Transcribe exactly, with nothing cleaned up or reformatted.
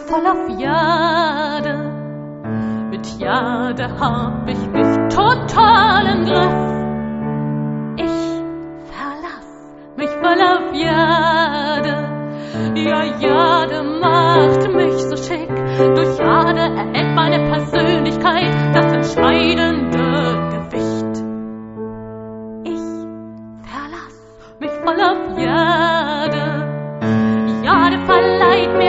voll auf Jade. Mit Jade hab ich mich total im Griff. Ich verlass mich voll auf Jade. Ja, Jade macht mich so schick. Durch Jade erhält meine Persönlichkeit das entscheidende Gewicht. Ich verlass mich voll auf Jade. Jade verleiht mir